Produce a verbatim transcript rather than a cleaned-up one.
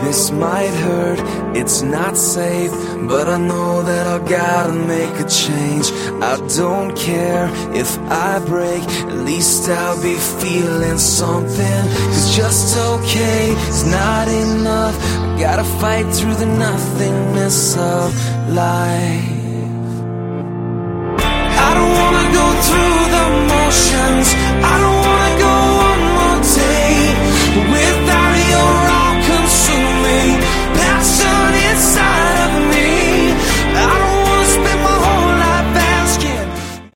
This might hurt, it's not safe, but I know that I gotta make a change. I don't care if I break, at least I'll be feeling something. Cause just okay is not enough, I gotta fight through the nothingness of life.